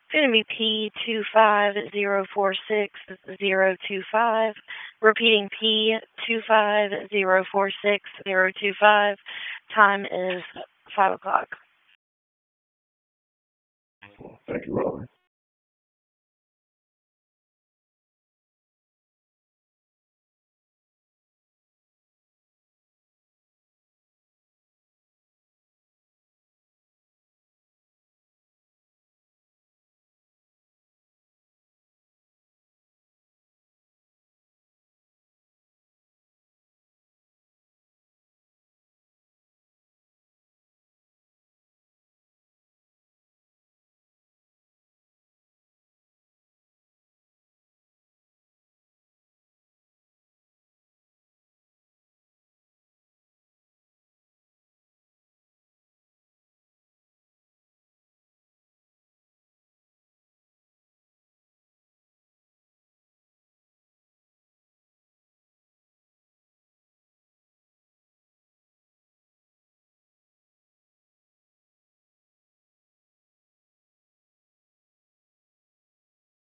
It's going to be P25046-025. Repeating P25046-025. Time is 5 o'clock. Thank you, Robin.